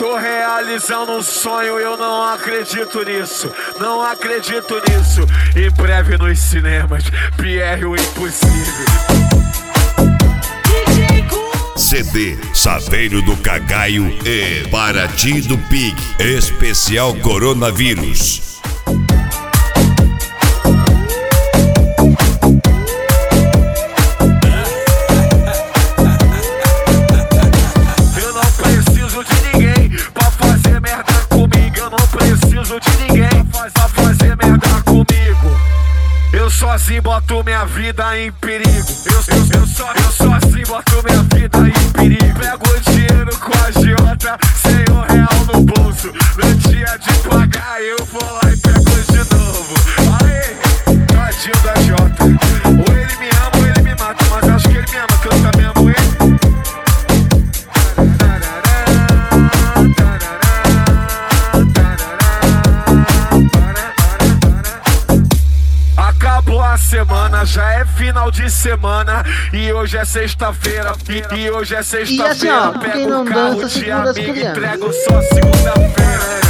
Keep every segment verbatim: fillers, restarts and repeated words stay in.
Tô realizando um sonho, eu não acredito nisso, não acredito nisso. Em breve nos cinemas, Pierre o Impossível. C D Saveiro do Cagaio e Paraty do Pig, especial coronavírus. Eu não preciso de ninguém pra fazer merda comigo. Eu não preciso de ninguém pra fazer merda comigo. Eu sozinho boto minha vida em perigo. Eu, eu, eu, só, eu sozinho boto minha vida em perigo. Pego o dinheiro com a agiota, sem um real no bolso. No dia de pagar eu vou lá e pego de novo. Aê, tadinho da Jota. Ou ele me ama ou ele me mata, mas acho que ele me ama, que eu também amo ele. Acabou a semana, já é final de semana. E hoje é sexta-feira, e, e hoje é sexta-feira. Pego o carro de amigo, entrego só segunda-feira.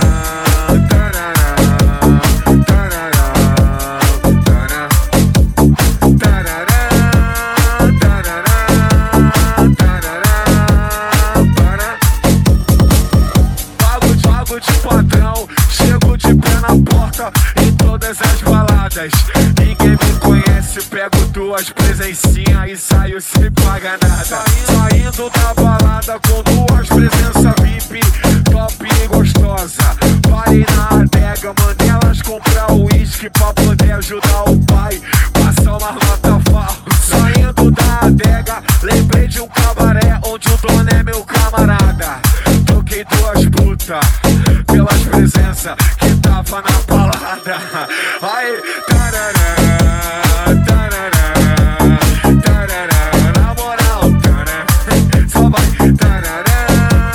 Pago, pago de patrão, chego de pé na porta em todas as baladas. Ninguém me conhece, pego duas presencinhas e saio sem pagar nada. Saindo da balada com duas presenças V I P, top e gostosa. Parei na adega, mandei elas comprar uísque pra poder ajudar o pai, passar uma nota falsa. Saindo da adega, lembrei de um cabaré onde o dono é meu camarada. Toquei duas putas pelas presenças que tava na balada. Aí, tarará, tarará, tarará, na moral, tarará, só vai, tarará,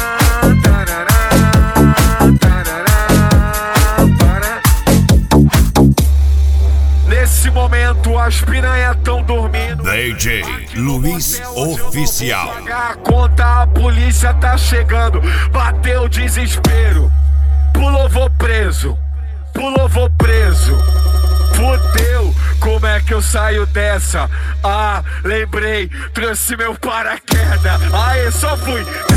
tarará, tarará, tarará. Nesse momento as piranhas tão dormindo. D J Luiz Oficial. A conta, a polícia tá chegando. Bateu o desespero. Pulou, vou preso. Pulou, vou preso. Fudeu, como é que eu saio dessa? Ah, lembrei, trouxe meu paraquedas. Aê, só fui.